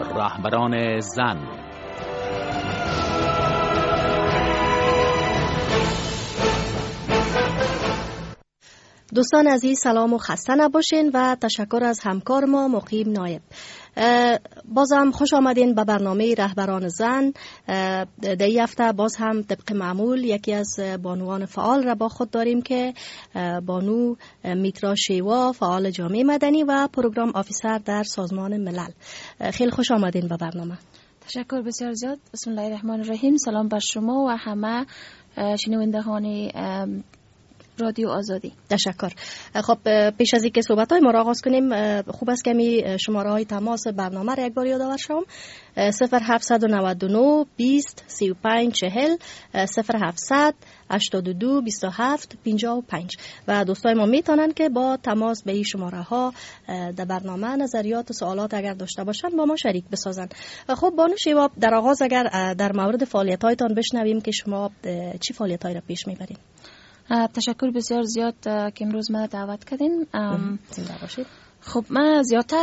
رهبران زن. دوستان عزیز سلام و خسته نباشین و تشکر از همکار ما مقیم نایب. بازم خوش آمدین به برنامه رهبران زن. در این هفته باز هم طبق معمول یکی از بانوان فعال را با خود داریم که بانو میترا شیوا، فعال جامعه مدنی و پروگرام آفیسر در سازمان ملل. خیلی خوش آمدین به برنامه. تشکر بسیار زیاد. بسم الله الرحمن الرحیم. سلام بر شما و همه شنوندگان رادیو آزادی. تشکر. خب پیش از اینکه صحبت‌های ما را آغاز کنیم خوب است که شماره‌های تماس برنامه را یک بار یادآور شوم. 0799 20 35 40 0700 82 27 55 و دوستای ما میتونن که با تماس به این شماره ها در برنامه نظریات و سوالات اگر داشته باشن با ما شریک بسازن. خب بانو شیوا، در آغاز اگر در مورد فعالیت‌هایتان بشنویم که شما چی فعالیت‌هایی را پیش میبرین؟ تشکر بسیار زیاد که امروز ما دعوت کردین. زنده باشید. خب من زیادتر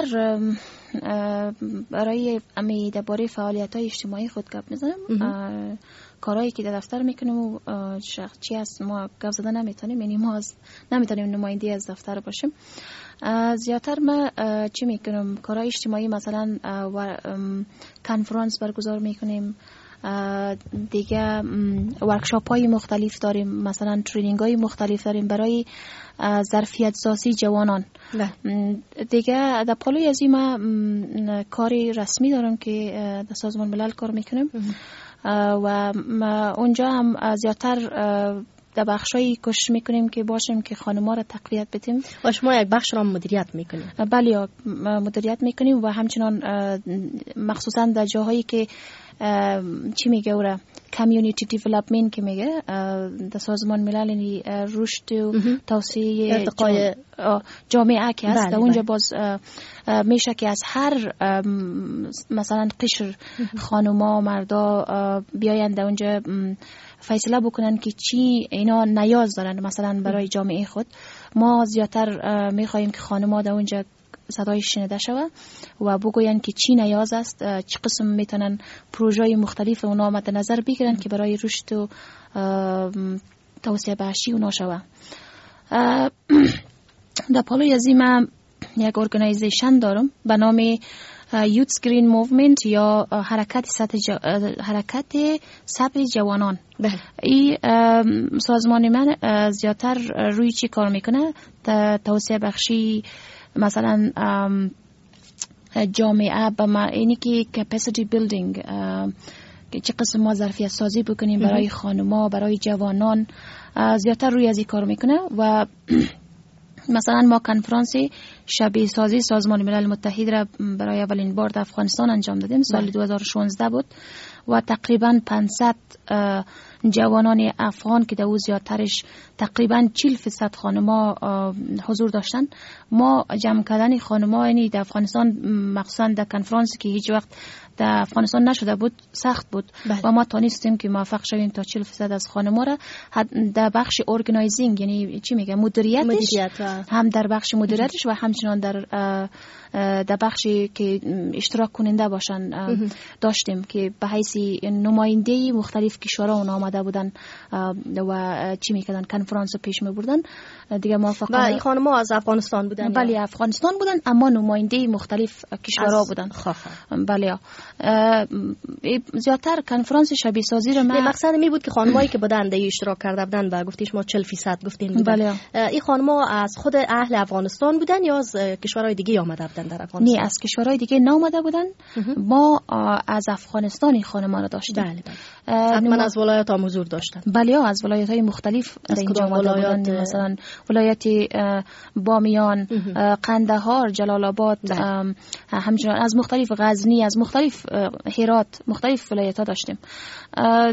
برای درباره فعالیت‌های اجتماعی خود گپ میزنم. کارهایی که در دفتر میکنیم و چی هست ما گپ زدن نمیتونیم، یعنی ما نمیتونیم نماینده از دفتر باشیم. زیادتر ما چی میکنم، کارهای اجتماعی، مثلا کنفرانس برگزار میکنیم، دیگه ورکشاپ های مختلف داریم، مثلا ترینینگ های مختلف داریم برای ظرفیت سازی جوانان. دیگه در پالوی از این ما کاری رسمی دارم که در سازمان ملل کار میکنم و اونجا هم زیادتر در بخشایی کوشش میکنیم که باشیم که خانم‌ها را تقویت بدیم. و شما یک بخش را مدیریت میکنیم؟ بله، مدیریت میکنیم و همچنان مخصوصا در جاهایی که چی میگه اورا کمیونیتی دیولپمنت که میگه در سازمان ملل، یعنی رشد و توسعه جامعه که هست، در اونجا باز میشه که از هر مثلا قشر خانوما مردا بیاین در اونجا فیصله بکنن که چی اینا نیاز دارن مثلا برای جامعه خود. ما زیادتر میخوایم که خانوما در اونجا صدایش شنیده شود و بگوین که چی نیاز است، چه قسم میتونن پروژه‌های مختلف اونا مد نظر بگیرن که برای رشد و توسعه بخشی اونا شود. در پالوی از این من یک ارگانایزیشن دارم به نام یوتس گرین موومنت یا حرکت سبز جوانان. این سازمان من زیادتر روی چی کار میکنه؟ توسعه بخشی مثلا جامعه اینی که کپاسیتی بیلدینگ، که چه قسم ما ظرفیت سازی بکنیم برای خانوما، برای جوانان، زیادتر روی از این کار میکنه. و مثلا ما کنفرانس شبیه سازی سازمان ملل متحد را برای اولین بار در افغانستان انجام دادیم، سال 2016 بود و تقریبا 500 جوانان افغان که در او زیادترش تقریبا 40% خانما حضور داشتن. ما جمع کردن خانما یعنی در افغانستان، مخصوصا در کنفرانسی که هیچ وقت در افغانستان نشده بود، سخت بود و ما تونستیم که موفق شویم تا 40% از خانما را در بخش ارگانایزینگ، یعنی چی میگه مدیریتش، هم در بخش مدیریتش و همچنان در بخشی که اشتراک کننده باشن داشتیم که به حیث نماینده مختلف کشورها اون آمده بودن و چی میکردن، کنفرانس پیش میبردن دیگه. موفق و این خانم‌ها از افغانستان بودن؟ بله افغانستان بودن، اما نماینده مختلف کشورها بودن. بله زیادتر کنفرانس شبیه سازی رو مقصد می بود که خانمایی که بودن در اشتراک کرده بودن و گفتیش ما 40% گفتین بودن. بله. این خانم‌ها از خود اهل افغانستان بودن یا از کشورهای دیگه آمده بودن در افغانستان؟ نه، از کشورهای دیگه نامده بودن. ما از افغانستان این خانم‌ها رو داشتیم. بله. حتما از ولایات هم حضور داشتن؟ بله، از ولایت‌های مختلف در اینجا آمده بودن، مثلا ولایت بامیان، قندهار، جلال آباد، همچنین از مختلف غزنی، از مختلف هرات، مختلف ولایت‌ها داشتیم.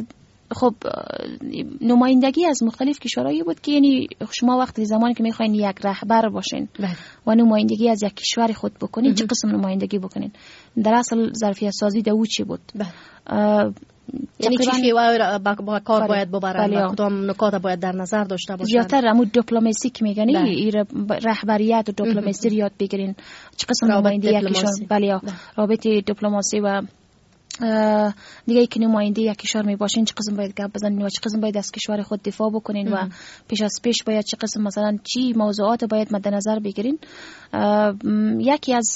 خب نمایندگی از مختلف کشورهایی بود که یعنی شما وقتی زمانی که میخواین یک رهبر باشین و نمایندگی از یک کشور خود بکنین چه قسم نمایندگی بکنین؟ در اصل ظرفیت سازی دو چی بود؟ یعنی چی شیوه با کار باید ببرن و کدام نکات باید در نظر داشته باشن؟ زیادتر همون دیپلماسی که میگن رهبریت و دیپلماسی رو یاد بگیرین. چه قسم نمایندگی یک کشور؟ بله رابطه دیپلماسی و دیگه ای که نماینده یک کشور می باشین چه قسم باید گپ بزنین و چه قسم باید از کشور خود دفاع بکنین و پیش از پیش باید چه قسم مثلا چی موضوعات باید مد نظر بگیرین. یکی از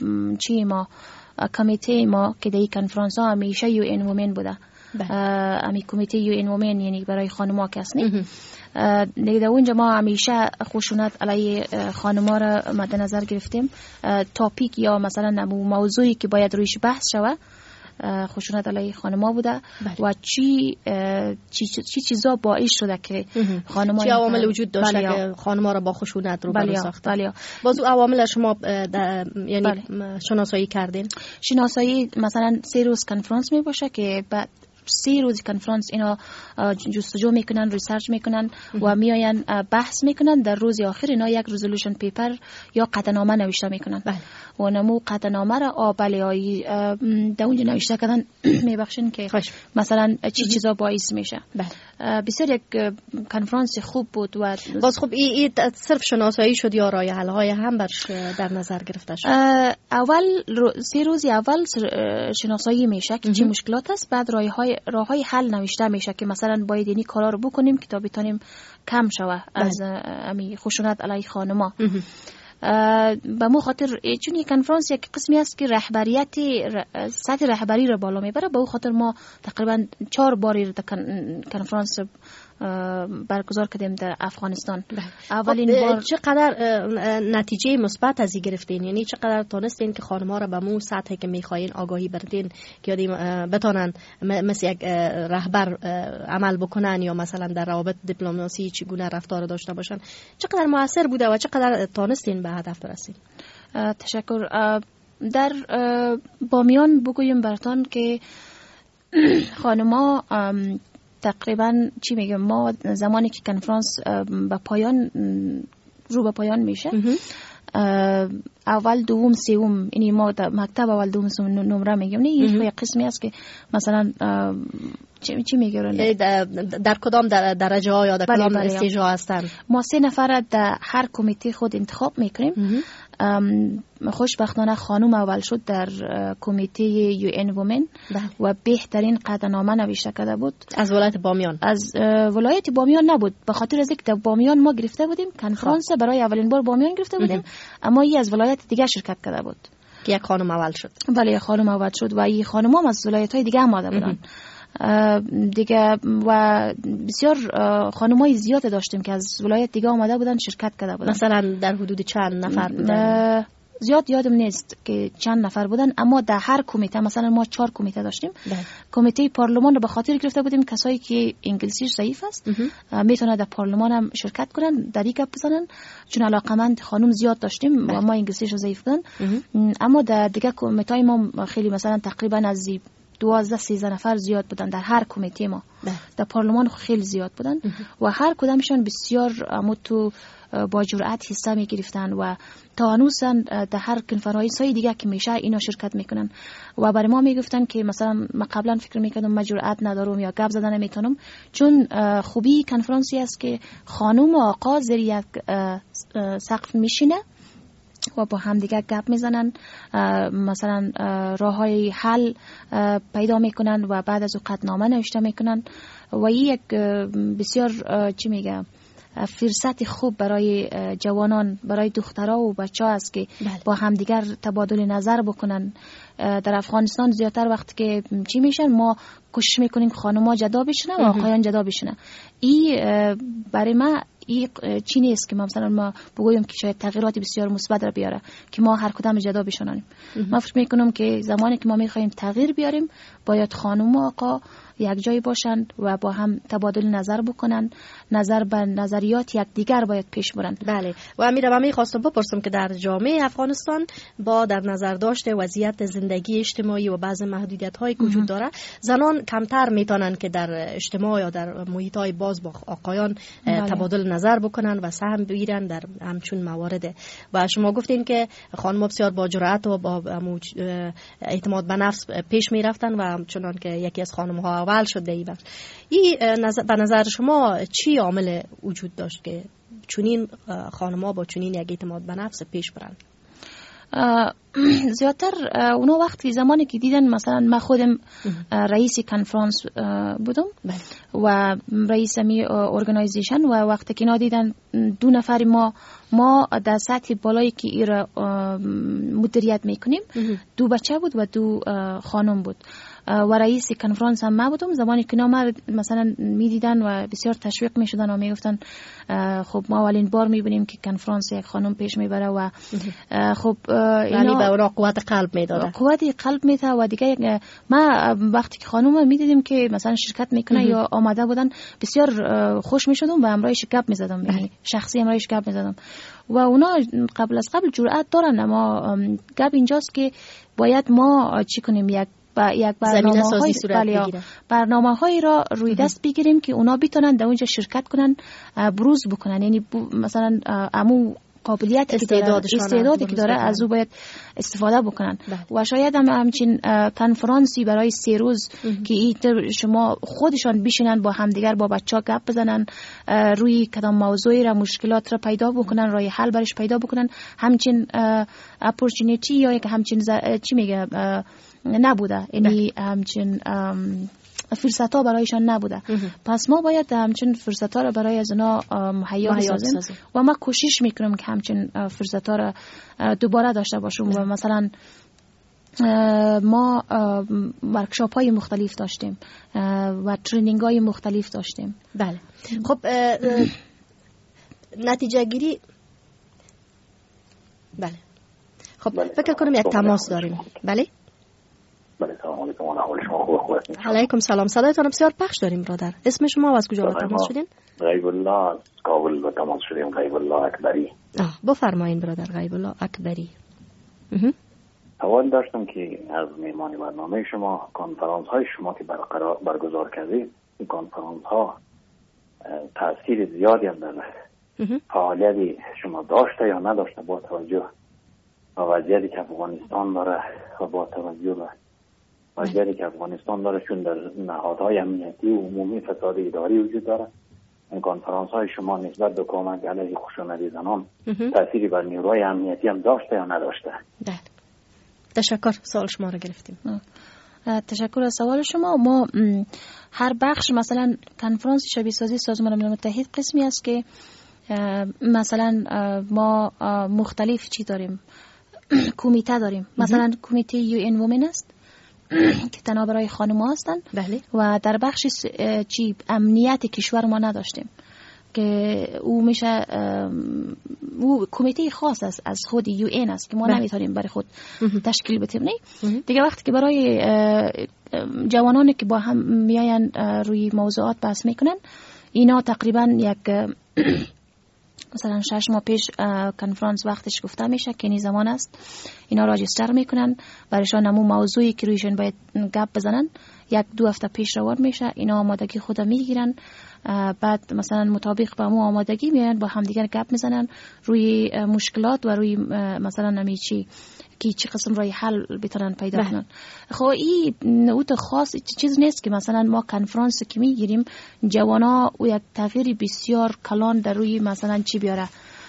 کمیته ما که در کنفرانس ها همیشه یو این وومن بوده. امی کمیته یو این وومن یعنی برای خانم‌ها کسنی دیگه در اونجا ما همیشه خشونت علیه خانم‌ها را مد نظر گرفتیم. تاپیک یا مثلا موضوعی که باید رویش بحث شود خشونت علیه خانم‌ها بوده و چی چیزا باعث شده که خانم‌ها چی عوامل وجود داشته که خانم‌ها را با خشونت روبرو ساخته. باز او عوامل شما یعنی شناسایی کردین؟ شناسایی مثلا 3 روز کنفرانس می باشه که بعد 3 روز کنفرانس اینا جستجو میکنن، ریسرچ میکنن و میاین بحث میکنن. در روز آخر اینا یک رزولوشن پیپر یا قطعنامه نوشته میکنن و نمو قطعنامه را بله در اونجا نوشته کردن میبخشین که مثلا چی چیزا باعث میشه. بسیار یک کنفرانس خوب بود و باز خب این صرف شناسایی شد یا راه حل های هم برش در نظر گرفته شد؟ اول 3 روز اول شناسایی میشه که چی مشکلات است، بعد راههای حل نوشته میشه که مثلا باید اینی کارا رو بکنیم که تا بتونیم کم شوه از امی خشونت علیه خانم‌ها. به مو خاطر چون یک کنفرانس یک قسمی است که رهبریت سطح رهبری رو بالا میبره، به او خاطر ما تقریبا 4 باری کنفرانس برگزار کردیم در افغانستان. اولین بار چقدر نتیجه مثبت از این گرفتین؟ یعنی چقدر تونستین که خانم‌ها را به مو سطحی که می‌خواین آگاهی بردین که بتونن مثل یک رهبر عمل بکنن یا مثلا در روابط دیپلماسی چگونه رفتار داشته باشن؟ چقدر موثر بوده و چقدر تونستین به هدف برسید؟ تشکر. در بامیان بگویم براتون که خانم‌ها تقریبا چی میگم ما زمانی که کنفرانس به پایان میشه اول دوم سوم یعنی ما در مکتب اول دوم سوم نمره میگیم نه این قسمی است که مثلا چی میگن در کدام درجه ها یا در کدام استیج ها هستن. ما 3 نفر در هر کمیته خود انتخاب میکنیم. خوشبختانه خانم اول شد در کمیته یو این وومن و بهترین قطعنامه نوشته کرده بود از ولایت بامیان. از ولایت بامیان نبود، به خاطر از اینکه در بامیان ما گرفته بودیم کنفرانس برای اولین بار بامیان گرفته بودیم اما این از ولایت دیگه شرکت کرده بود که یک خانم اول شد. بله خانم اول شد و این خانم هم از ولایت های دیگه آمده بودن دیگه و بسیار خانمای زیاد داشتیم که از ولایت دیگه آمده بودن شرکت کرده بودن. مثلا در حدود چند نفر بودن؟ زیاد یادم نیست که چند نفر بودن اما در هر کمیته مثلا ما 4 کمیته داشتیم. کمیته پارلمان رو به خاطر گرفته بودیم کسایی که انگلیسیش ضعیف است میتونه در پارلمان هم شرکت کنن در این گپ بزنن، چون علاقمند خانم زیاد داشتیم و ما انگلیسیش رو ضعیف بودن. اما در دیگه کمیته ما خیلی مثلا تقریبا از 12-13 نفر زیاد بودن در هر کمیته ما. در پارلمان خیلی زیاد بودن و هر کدامشون بسیار تو با جرأت حصه می گرفتن و تا هنوز در هر کنفرانس های دیگه که میشه اینا شرکت میکنن و برای ما میگفتن که مثلا ما قبلا فکر میکردم من جرأت ندارم یا گپ زدن نمیتونم، چون خوبی کنفرانسی است که خانم و آقا زیر یک سقف میشینه و با هم دیگه گپ میزنن، مثلا راههای حل پیدا میکنن و بعد از او قطعنامه نوشته میکنن و این یک بسیار چی میگه فرصت خوب برای جوانان، برای دخترها و بچه ها است که با همدیگر تبادل نظر بکنن. در افغانستان زیادتر وقت که چی میشن ما کوشش میکنیم خانم‌ها جدا بشنن و آقایان جدا بشنن. این برای ما این چی نیست که مثلا ما بگویم که شاید تغییرات بسیار مثبت را بیاره که ما هر کدام جدا بشنیم. ما فکر میکنم که زمانی که ما میخوایم تغییر بیاریم باید خانم و آقا یک جای باشند و با هم تبادل نظر بکنند، نظر به نظریات یکدیگر باید پیش برند. بله. و امیرم می‌خواستم بپرسم که در جامعه افغانستان با در نظر داشته وضعیت زندگی اجتماعی و بعض محدودیت‌هایی که وجود داره، زنان کمتر میتونن که در اجتماع یا در محیط‌های باز با آقایان تبادل نظر بکنن و سهم بگیرن در همچون موارد. و شما گفتین که خانم بسیار با جرأت و با اعتماد به نفس پیش میرفتن و چنان که یکی از خانم‌ها اول شده ای بود. این به نظر شما چی عامل وجود داشت که چنین خانم‌ها با چنین یک اعتماد به نفس پیش برند؟ زیادتر اونا وقتی زمانی که دیدن، مثلا من خودم رئیس کنفرانس بودم و رئیس می ارگانایزیشن، و وقتی که اینا دیدن دو نفر ما در سطح بالایی که ایرا مدیریت میکنیم، دو بچه بود و دو خانم بود و رئیس کنفرانس هم من بودم. زمانی که اینا مثلا میدیدن و بسیار تشویق میشدن و میگفتن خب ما اولین بار میبینیم که کنفرانس یک خانم پیش میبره و خب اینا به اونا قوت قلب میداده، قوت قلب میده. و دیگه ما وقتی که خانم میدیدیم که مثلا شرکت میکنه یا آماده بودن، بسیار خوش میشدم و امرایش گپ میزدم، یعنی شخصی امرایش گپ میزدم و اونا قبل از قبل جرأت دارن. اما گپ اینجاست که باید ما چی کنیم، یک برنامه‌هایی را روی دست بگیریم که اونا بتونن در اونجا شرکت کنن، بروز بکنن، یعنی مثلا عمو قابلیت استعدادی که داره از او باید استفاده بکنن. و شاید همچین کنفرانسی برای 3 روز که شما خودشان بشینن با همدیگر با بچه‌ها گپ بزنن، روی کدام موضوعی را مشکلات را پیدا بکنن، راه حل برش پیدا بکنن، همچین اپورتونیتی یا یک همچین چی میگه نبوده، یعنی همچین فرصت ها برایشان نبوده. پس ما باید همچین فرصت ها را برای از اونا مهیا بسازیم و ما کوشش میکنم که همچین فرصت ها را دوباره داشته باشیم. و مثلا ما ورکشاپ های مختلف داشتیم و ترینینگ های مختلف داشتیم. بله. خب نتیجه گیری. بله. خب فکر کنم یک تماس داریم. بله. سلام علیکم. احوال شما خوبه؟ علیکم سلام. صدایتان بسیار پخش داریم برادر. اسم شما و از کجا با تماس شدین؟ غیب الله از کابل با تماس شدیم. غیب الله اکبری. بفرمایید برادر غیب الله اکبری. سوال داشتم که از میهمانی برنامه شما، کنفرانس های شما که برگزار کردید، این کنفرانس ها تاثیر زیادی هم در فعالیت شما داشته یا نداشته با توجه به وضعیتی که افغانستان داره و با توجه به وضعیتی که افغانستان داره، چون در نهادهای امنیتی و عمومی فساد اداری وجود داره. این کنفرانس های شما نسبت به کمک علیه خشونت زنان تأثیری بر نیروهای امنیتی هم داشته یا نداشته؟ بله. تشکر. سوال شما رو گرفتیم. تشکر از سوال شما. ما هر بخش، مثلا کنفرانس شبیه سازی سازمان ملل متحد قسمی است که مثلا ما مختلف چی داریم، کمیته داریم. مثلا کمیته UN Women است که تنها برای خانم‌ها هستن. بله. و در بخش چی امنیت کشور ما نداشتیم که او میشه او کمیته خاص است از خود UN است که ما نمیتونیم برای خود تشکیل بدیم. دیگه وقتی که برای جوانانی که با هم میاین روی موضوعات بحث میکنن، اینا تقریبا یک مثلا 6 ماه پیش کنفرانس وقتش گفته میشه که این زمان است، اینا راجستر میکنن برایشان همون موضوعی که رویشون باید گپ بزنن. 1-2 هفته پیش روان میشه، اینا آمادگی خود میگیرن، بعد مثلا مطابق با همون آمادگی میان با همدیگر گپ میزنن روی مشکلات و روی مثلا نمیچی که چه قسم راه حل بتونن پیدا کنن. خب این نوت خاص چیز نیست که مثلا ما کنفرانس که میگیریم جوانا و یک تغییر بسیار کلان در روی مثلا چی بیاره،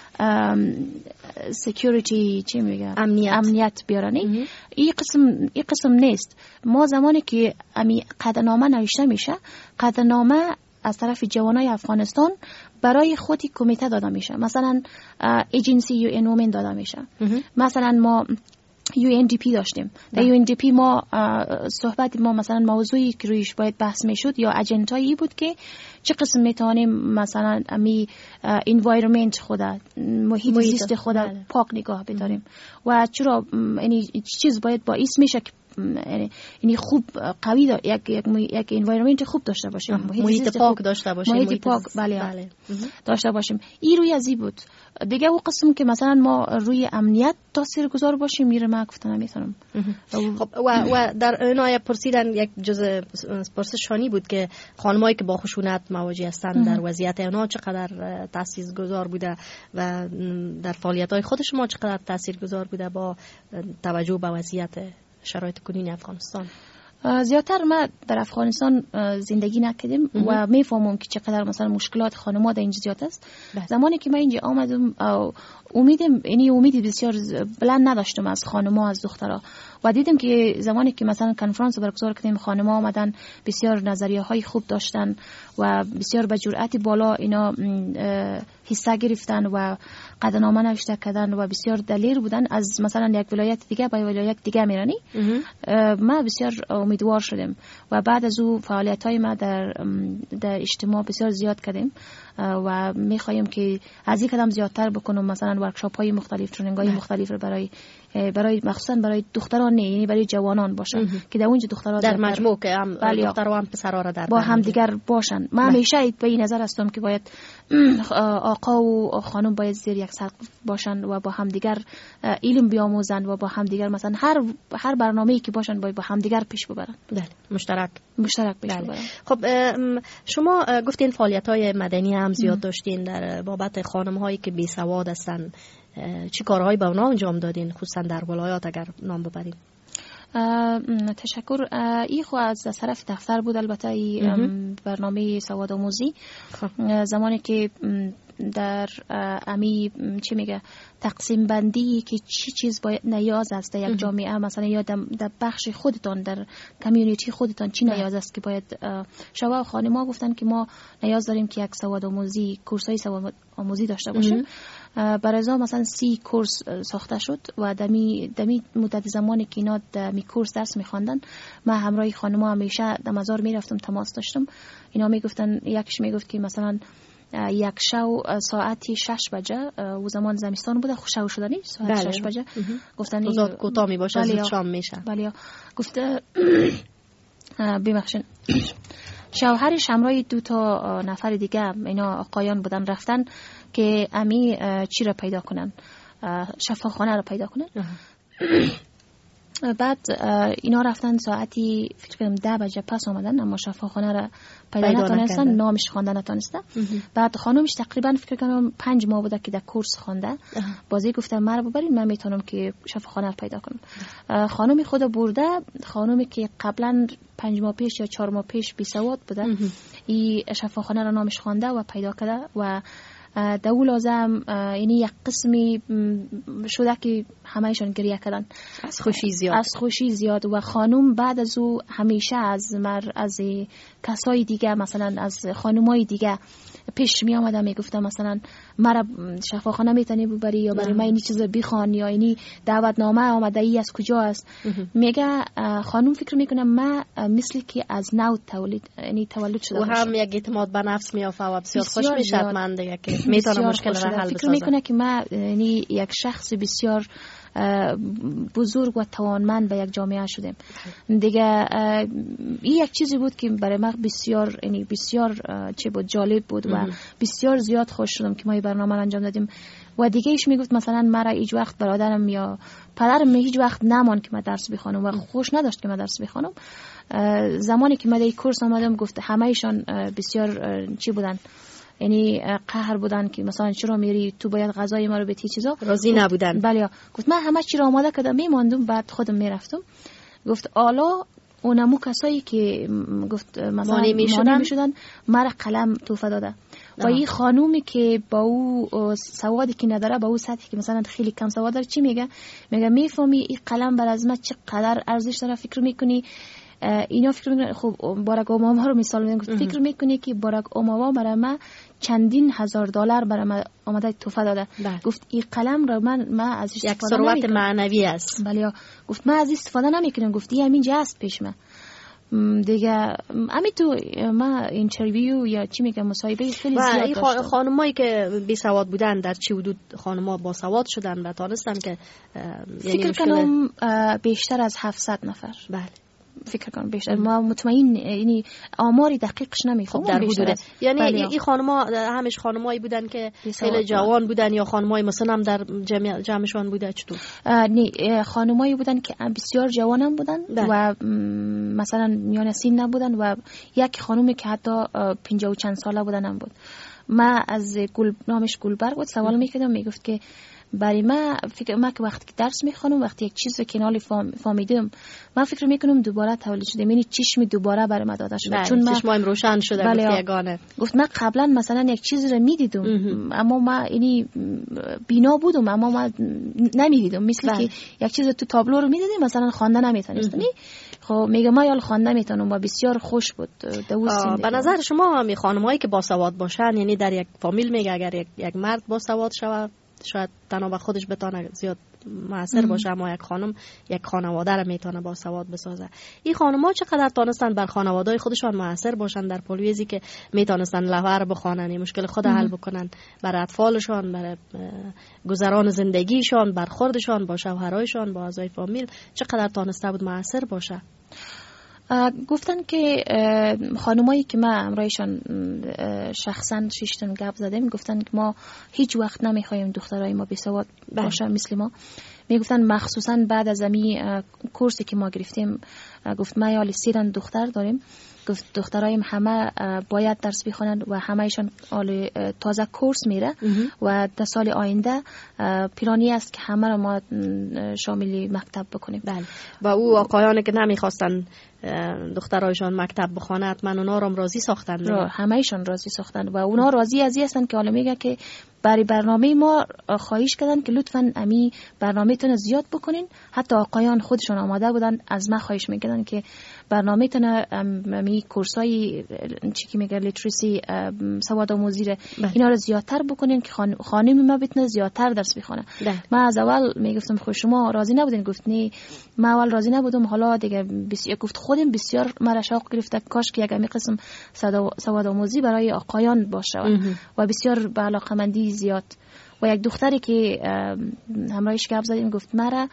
سکیوریتی چی میگه، امنیت بیارن. این قسم نیست. ما زمانی که قدرنامه نوشته میشه، قدرنامه از طرف جوانای افغانستان برای خودی کمیته داده میشه. مثلا ایجنسی UN Women داده میشه. مثلا ما UNDP داشتیم. در UNDP ما صحبت ما مثلا موضوعی که رویش باید بحث میشد یا اجندایی بود که چه قسم میتونیم مثلا environment خدا، محیط زیست خدا پاک نگاه بداریم و چرا یعنی چیز باید باعث میشه که یعنی خوب قوی یک انوایرمنت خوب داشته باشیم، محیط پاک داشته باشیم، محیط پاک بله داشته باشیم. این روی ازی بود. دیگه اون قسم که مثلا ما روی امنیت تاثیرگذار باشیم میره ما گفتم نمیتونم. خب و در اینای پرسیدن یک جزء پرسشانی بود که خانمایی که با خشونت مواجه هستند در وضعیت اونا چقدر تاثیرگذار بوده و در فعالیت‌های خود شما چقدر تاثیرگذار بوده با توجه به وضعیت شرایط کنونی افغانستان؟ زیادتر ما در افغانستان زندگی نکردیم و میفهمم که چقدر مثلا مشکلات خانم‌ها در اینجا زیاد است. زمانی که من اینجا آمدم امیدی بسیار بلند نداشتم از خانم‌ها، از دخترها و دیدم که زمانی که مثلا کنفرانس برگزار کردیم خانم‌ها آمدن بسیار نظریه‌های خوب داشتن و بسیار به جرأت بالا اینا حصه گرفتن و قدنامه نوشته کردن و بسیار دلیر بودن از مثلا یک ولایت دیگه به ولایت دیگه میرنی. ما بسیار امیدوار شدیم و بعد از او فعالیت‌های ما در اجتماع بسیار زیاد کردیم و می‌خوایم که از این قدم زیادتر بکنم، مثلا ورکشاپ‌های مختلف، ترنینگ‌های مختلف برای مخصوصا برای دختران، یعنی برای جوانان باشن که در اونجا دخترها در مجموع که هم دخترها هم پسرها را در با هم دیگر باشن. من همیشه به این نظر هستم که باید آقا و خانم باید زیر یک سقف باشن و با هم دیگر علم بیاموزن و با هم دیگر مثلا هر برنامه‌ای که باشن باید با هم دیگر پیش ببرن. بله، مشترک پیش ببرن. خب شما گفتین فعالیت‌های مدنی هم زیاد داشتین در بابت خانم‌هایی که بی سواد هستن. چه کارهایی به اونا انجام دادین خصوصا در ولایات اگر نام ببریم؟ تشکر. این خو از طرف دفتر بود البته این برنامه سواد آموزی. زمانی که در امی چی میگه تقسیم بندی که چی چیز باید نیاز است در یک جامعه، مثلا یا در بخش خودتان در کمیونیتی خودتان چی نیاز است که باید شما خانم‌ها گفتن که ما نیاز داریم که یک سواد آموزی، کورسای سواد آموزی داشته باشیم. برای ازا مثلا 30 کورس ساخته شد و دمی مدت زمانی که اینا دمی کورس درس می‌خواندن من همراه خانم‌ها همیشه در مزار میرفتم، تماس داشتم. اینا میگفتن، یکیش میگفت که مثلا یک شو ساعتی 6 بجه و زمان زمستان بوده، شو شدنی ساعت 6 بجه گفتن روزا کوتاه می باشه، زود شام میشه. بله گفته ببخشید شوهرش همراه 2 نفر دیگه اینا آقایان بودن رفتن که امی چی را پیدا کنن، شفاخانه را پیدا کنن. بعد اینا رفتن ساعتی فکر کنم 10 بجه پس آمدن اما شفاخانه را پیدا نتونستن، نامش خوانده نتونسته. بعد خانمش تقریبا فکر کنم 5 ماه بوده که در کورس خوانده. بازی گفتم مرا ببرید من میتونم که شفاخانه را پیدا کنم. خانمی خود برده، خانمی که قبلا 5 ماه پیش یا 4 ماه پیش بی سواد بوده، این شفاخانه را نامش خوانده و پیدا کرده و دو لازم یعنی یک قسمی شده که همهشان گریه کردن از خوشی زیاد و خانم بعد از او همیشه از کسای دیگه مثلا از خانمای دیگه پیش می آمده میگفتم مثلا مرا شفاخانه میتونی ببری یا برای من این چیز بخوان یا اینی دعوتنامه آمده ای از کجا است. میگه خانم فکر میکنه من مثل که از نو تولد شده و هم یک اعتماد به نفس میافه و بسیار خوش میشه من دیگه که میتونه مشکل را حل بسازه. فکر میکنه که من یعنی یک شخص بسیار بزرگ و توانمند به یک جامعه شدیم دیگه. این یک چیزی بود که برای من بسیار یعنی بسیار چه بود جالب بود و بسیار زیاد خوش شدم که ما این برنامه انجام دادیم. و دیگه ایش میگفت مثلا مرا هیچ وقت برادرم یا پدرم هیچ وقت نمان که من درس بخونم و خوش نداشت که من درس بخونم. زمانی که من در کورس آمدم گفت همه ایشان بسیار چی بودن، یعنی قهر بودن که مثلا چرا میری تو باید غذای ما رو بتی چیزا راضی نبودن. بله گفت من همه چی رو آماده کردم میماندم بعد خودم میرفتم. گفت حالا اونمو کسایی که گفت مثلا مانع میشدن مرا قلم توفه داده و این خانومی که با او سوادی که نداره با او سطحی که مثلا خیلی کم سواد داره چی میگه میفهمی این قلم بر از من چقدر ارزش داره. فکر میکنی اینا فکر میکنه خب باراک اوباما رو مثال میزنم، فکر میکنه که باراک اوباما برای من چندین $1000 برای من آماده توفه داده. گفت این قلم رو من ازش یک ثروت معنوی است. بله گفت من از استفاده نمیکنم. گفت این همینجا است پیش من. دیگه امی تو ما اینترویو یا چی میگم مصاحبه خیلی زیاد داشتم. خانمایی که بی سواد بودن در چی حدود خانم‌ها با سواد شدن و تانستن که فکر کنم بیشتر از 700 نفر. بله فکر کنم بیشتر. ما مطمئن یعنی آماری دقیقش نمیخوام در حدود یعنی این خانم‌ها همش خانمایی بودن که خیلی جوان بودن یا خانمای مثلا هم در جمعشون بوده چطور؟ نه خانمایی بودن که بسیار جوانم بودن و مثلا میان سن نبودن و یک خانومی که حتی 50 و چند ساله بودن هم بود. ما از نامش گلبرگ بود سوال میکردم میگفت که برای ما که وقتی که درس میخونم وقتی یک چیز رو کنال فهمیدم من فکر میکنم دوباره تولید شده یعنی چشم دوباره برای من داده شده چون چشمایم روشن شده بله یگانه گفت من قبلا مثلا یک چیز رو میدیدم اما ما یعنی بینا بودم اما ما نمیدیدم مثل که یک چیز تو تابلو رو میدیدم مثلا خوانده نمیتونستم خب میگم ما یال خوانده میتونم و بسیار خوش بود به نظر شما می خانمایی که با سواد باشن یعنی در یک فامیل میگه اگر یک مرد با سواد شود شاید تنها به خودش بتونه زیاد موثر باشه اما یک خانم یک خانواده رو میتونه با سواد بسازه. این خانم‌ها چقدر تونستن بر خانواده‌های خودشان موثر باشن در پلویزی که میتونستن لوحه رو بخوانن این مشکل خود حل بکنن برای اطفالشان برای گذران زندگیشان برخوردشان با شوهرایشان با اعضای فامیل چقدر تونسته بود موثر باشه؟ گفتن که خانمایی که ما امرایشان شخصا شیشتن گپ زدیم گفتن که ما هیچ وقت نمیخوایم دخترای ما بی سواد باشن مثل ما. میگفتن مخصوصا بعد از امی کورسی که ما گرفتیم گفت ما یالی 3 دختر داریم گفت دخترایم همه باید درس بخونن و همهشان تازه کورس میره و در سال آینده پیرانی است که همه را ما شامل مکتب بکنیم. بله و او آقایانی که نمیخواستن دخترایشان مکتب بخونه حتما اونا رو راضی ساختن همهشان راضی ساختن و اونا راضی از هستن که حالا میگه که برای برنامه ما خواهش کردن که لطفاً امی برنامه‌تون زیاد بکنین. حتی آقایان خودشون آماده بودن از ما خواهش میکردن که برنامه‌تون امی کورسای چی که میگه لیترسی سواد آموزی اینا رو زیادتر بکنین که خانم ما بتونه زیادتر درس بخونه. ما از اول میگفتم خود شما راضی نبودین گفت نه ما اول راضی نبودم حالا دیگه گفت خودم بسیار مرا شوق گرفته کاش که یک قسم سواد آموزی برای آقایان باشه و بسیار به علاقه‌مندی زیاد. و یک دختری که همراهش گپ زدیم گفت مرا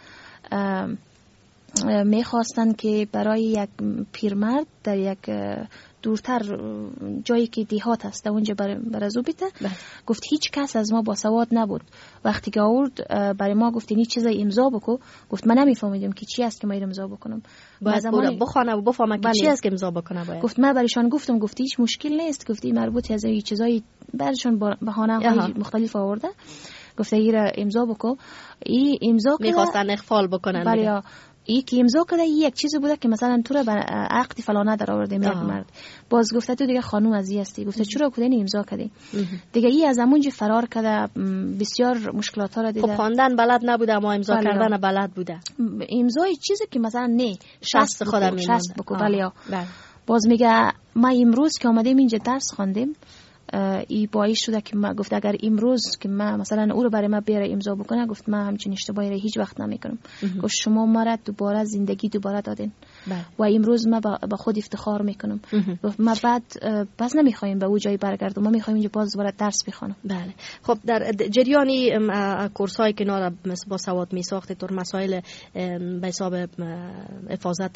میخواستن که برای یک پیرمرد در یک دورتر جایی که دیهات است اونجا برازو بیته گفت هیچ کس از ما با سواد نبود. وقتی که آورد برای ما گفت این چیزا امضا بکو گفت من نمیفهمیدم که چی است که ما امضا بکنم باید بخونه و بفهمه که چی است که امضا بکنه باید. گفت من برایشان گفتم گفت هیچ مشکل نیست گفت این مربوط از این چیزای برایشان بهانه‌های مختلف آورده گفت ایرا امضا بکو این امضا که می‌خواستن اخفال بکنن بله ای که امضا کرده یک چیزی بوده که مثلا تو رو به عقد فلانه در آوردیم یک مرد باز گفته تو دیگه خانم ازی هستی گفته چرا کدین امضا کردی دیگه ای از همونجا فرار کرده بسیار مشکلات ها را دیده. خب خواندن بلد نبوده اما امضا کردن بلد بوده امضای چیزی که مثلا نه شست خودم شست بکو بله باز میگه ما امروز که آمدیم اینجا درس خواندیم ای باعث شده که ما گفت اگر امروز که ما مثلا او رو برای ما بیاره امضا بکنه گفت ما همچین اشتباهی را هیچ وقت نمیکنم گفت شما ما را دوباره زندگی دوباره دادین و امروز ما به خود افتخار میکنم گفت ما بعد باز نمیخوایم به او جای برگردم ما میخوایم اینجا باز دوباره درس بخونم. بله خب در جریانی کورس های که اینا با سواد میساخته طور مسائل به حساب حفاظت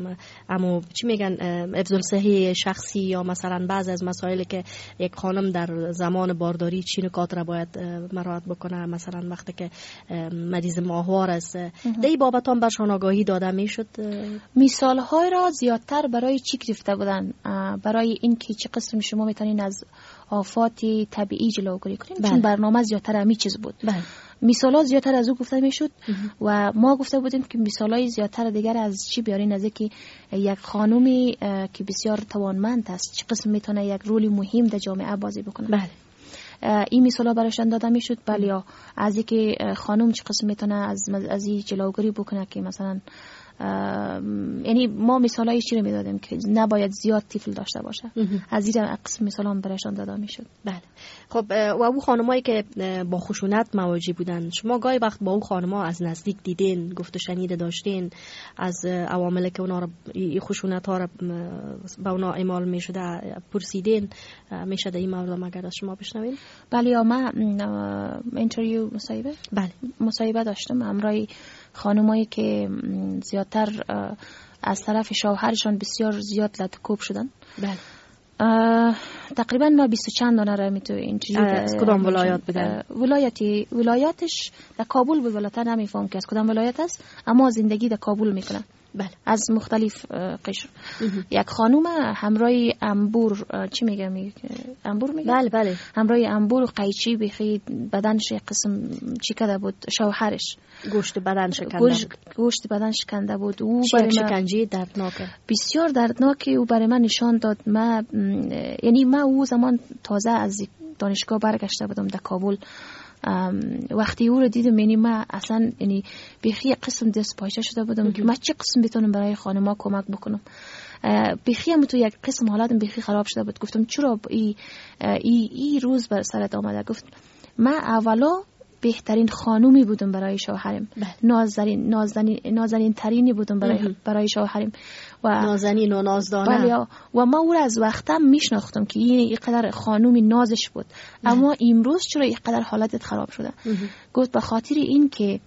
امو چی میگن حفظ الصحه شخصی یا مثلا بعض از مسائلی که یک خانم در زمان بارداری چی نکات را باید مراعات بکنه مثلا وقتی که مریض ماهوار است دی بابتان برشان آگاهی داده میشد؟ مثال های را زیادتر برای چی گرفته بودن برای اینکه چه قسم شما میتونین از آفات طبیعی جلوگیری کنین چون برنامه زیادتر همی چیز بود مثالا زیادتر از او گفته میشد و ما گفته بودیم که مثالای زیادتر دیگر از چی بیارین از اینکه یک خانومی که بسیار توانمند است چه قسم میتونه یک رول مهم در جامعه بازی بکنه. بله این مثالا برایشان داده میشد بله از اینکه خانم چه قسم میتونه از این جلوگیری بکنه که مثلا یعنی ما مثالای چی رو میدادیم که نباید زیاد طفل داشته باشه. از این قسم مثالا برایشان داده میشد. بله. خب و او خانمایی که با خشونت مواجه بودن، شما گاهی وقت با او خانما از نزدیک دیدین، گفت و شنیده داشتین از عواملی که اونا رو خشونت ها رو به اونا اعمال میشده پرسیدین؟ میشه این مورد اگر از شما بشنویم؟ بله. یا من اینترویو مصاحبه داشتم همراه خانمایی که زیادتر از طرف شوهرشان بسیار زیاد لطکوب شدن. بله. تقریبا ما 20 چند دانه را میتو اینترویو از کدام ولایت بودن؟ ولایتش در کابل بود، ولایت نمیفهم که از کدام ولایت است، اما زندگی در کابل میکنن. بله. از مختلف قشر. یک خانوم همراه انبور، چی میگم؟ انبور میگم؟ بله بله. همراه انبور و قیچی بخی بدنش یک قسم چی کرده بود شوهرش. گوشت بدن شکنده بود. گوشت بدن شکنده بود. او برای شکنجه دردناکه. بسیار دردناکه. او برای من نشان داد. یعنی من او زمان تازه از دانشگاه برگشته بودم در کابل. وقتی او رو دیدم یعنی من اصلا یعنی بخی قسم دست پاچه شده بودم که من چه قسم بتونم برای خانم‌ها کمک بکنم. بخی هم تو یک قسم حالاتم بخی خراب شده بود. گفتم چرا ای روز بر سرت آمده؟ گفت من اولا بهترین خانومی بودم برای شوهرم. نازنین ترینی بودم برای شوهرم و نازنین و نازدانه. بله. و ما او را از وقتم میشناختم که این قدر خانومی نازش بود. اما امروز چرا این قدر حالتت خراب شده؟ گفت به خاطر این که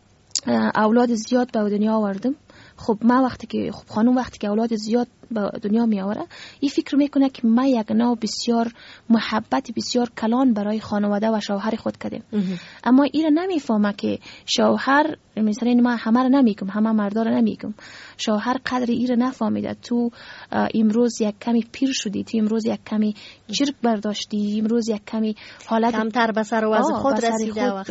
اولاد زیاد به دنیا آوردم. خب ما خانوم وقتی که اولاد زیاد به دنیا می آوره، این فکر میکنه که ما یک نوع بسیار محبت بسیار کلان برای خانواده و شوهر خود کردیم. اما این نمیفهمه که شوهر، مثلا ما همه را نمیگم، همه مردا را نمیگم، شوهر قدر این را نفهمیده. تو امروز یک کمی پیر شدی، تو امروز یک کمی چرک برداشتی، امروز یک کمی حالت کمتر به سر و وضع خود رسیده و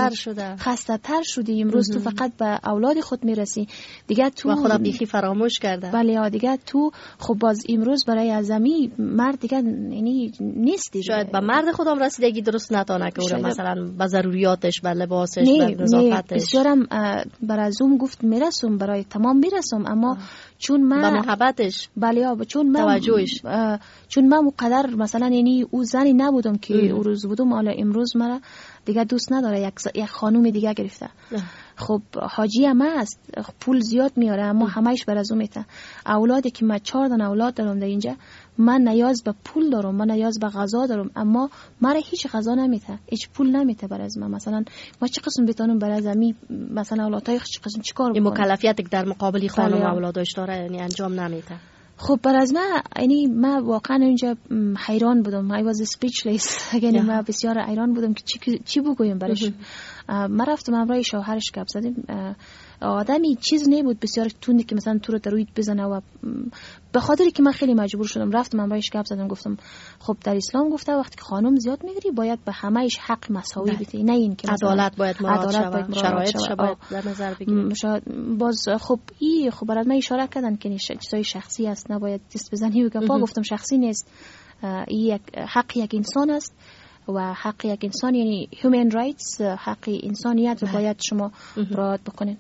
خسته تر شدی. امروز تو فقط به اولاد خود میرسی دیگه، تو خودم بیخی فراموش کرده. بله دیگه تو خب باز امروز برای ازمی مرد دیگه یعنی نیستی. شاید به مرد خودم رسیدگی درست نتونه که مثلا به ضروریاتش، به لباسش، به نظافتش. بسیارم برای ازوم گفت میرسم، برای تمام میرسم، اما چون من به محبتش، بله چون من توجهش، چون من مقدر مثلا یعنی او زنی نبودم که او روز بودم، حالا امروز مرا دیگه دوست نداره، یک خانوم دیگه گرفته. خب حاجی هم است، پول زیاد میاره اما همهش بر از اون میته. اولادی که من 4 تا اولاد دارم در اینجا، من نیاز به پول دارم، من نیاز به غذا دارم، اما مرا هیچ غذا نمیته، هیچ پول نمیته بر از من. مثلا ما چه قسم بتونم بر از می مثلا اولادای چه قسم چیکار بکنم؟ مکلفیتی که در مقابل خانم و اولادش داره یعنی انجام نمیده. خب بر از من یعنی من واقعا اینجا حیران بودم. I was speechless. یعنی من بسیار حیران بودم که چی بگویم برش. من رفتم همراه شوهرش گپ زدیم. آدمی چیز نبود بسیار تونده که مثلا تو رو در رویت بزنه، و به خاطر که من خیلی مجبور شدم رفتم همراهش گپ زدم. گفتم خب در اسلام گفته وقتی که خانم زیاد میگیری باید به همه‌اش حق مساوی بدی، نه این که عدالت باید مراعات شود، شرایطش باید در نظر بگیریم. باز خب خب برات من اشاره کردن که چیزای شخصی است، نباید دست بزنی و گپا. گفتم شخصی نیست، این یک حق یک انسان است و حق یک انسان یعنی human rights، حق انسانیت رو باید شما رعایت بکنین.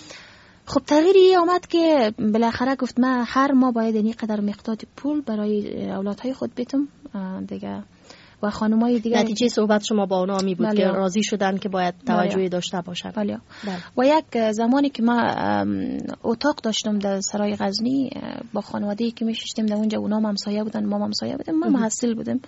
خب تغییری آمد که بالاخره گفت من هر ماه باید این قدر مقدار پول برای اولادهای خود بدم دیگه. و خانمای دیگه نتیجه صحبت شما با اونا می بود که راضی شدن که باید توجهی داشته باشن. بله. و یک زمانی که ما اتاق داشتم در سرای غزنی با خانواده‌ای که میشستیم در اونجا، اونا همسایه بودن، ما همسایه بودیم، ما محصل بودیم.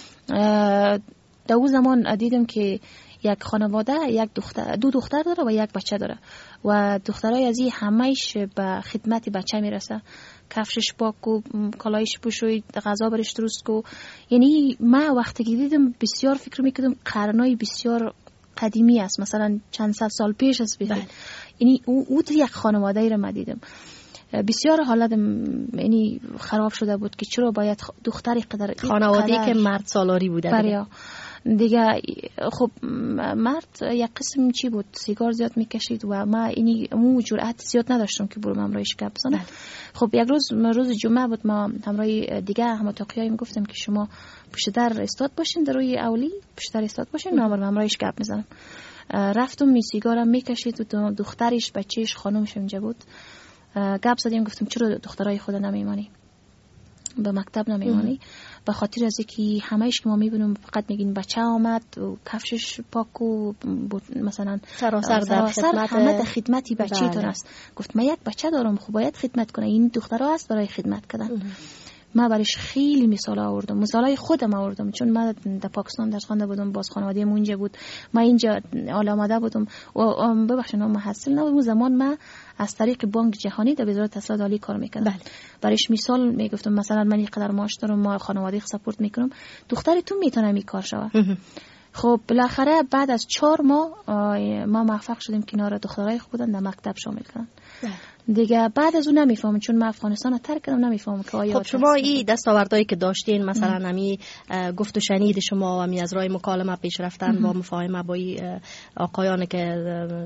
در اون زمان دیدم که یک خانواده دو دختر داره و یک بچه داره و دخترای از این همهش به خدمت بچه میرسه، کفشش پاک و کالایش پوشوی، غذا برش درست کو. یعنی من وقتی که دیدم بسیار فکر میکردم قرنای بسیار قدیمی است، مثلا چند صد سال پیش است بیدم. یعنی او یک خانواده ای رو من دیدم. بسیار حالتم یعنی خراب شده بود که چرا باید دختری قدر خانواده‌ای که مرد سالاری بوده دیگه. خب مرد یک قسم چی بود، سیگار زیاد میکشید و ما اینی مو جرأت زیاد نداشتم که برم همراهش گپ بزنم. خب یک روز جمعه بود، ما همراه دیگه هماتاقیایم گفتم که شما پشت در استاد باشین، در روی اولی پشت در استاد باشین، من برم همراهش گپ میزنم. رفتم می سیگارم میکشید و دخترش، بچهش، خانومش اونجا بود. گپ زدیم، گفتم چرا دخترای خود نمیمانی به مکتب نمیمانی؟ به خاطر از اینکه همه‌اش که ما میبینیم فقط میگین بچه آمد و کفشش پاک و مثلا سراسر در خدمت، همه در خدمتی بچه‌تون است. گفت من یک بچه دارم، خب باید خدمت کنه، این دخترها است برای خدمت کردن. من برایش خیلی مثال آوردم، مثالای خودم آوردم، چون من در پاکستان درس خوانده بودم، باز خانواده من اونجا بود، من اینجا آمده بودم و ببخشید من محصل نبودم اون زمان. من از طریق بانک جهانی در وزارت اطلاعات عالی کار میکردم. برایش مثال میگفتم مثلا من اینقدر معاش دارم، ما خانواده سپورت میکنم، دخترتون میتونه این کار شود. خب بالاخره بعد از 4 ماه ما موفق شدیم کنار دخترای خوب بودن در مکتب شامل کنن. دیگه بعد از اون نمیفهمم، چون من افغانستان رو ترک کردم، نمیفهمم که آیا خب شما این دستاوردهایی که داشتین مثلا همی گفت و شنید شما همی از راه مکالمه پیش رفتن با مفاهمه با آقایان که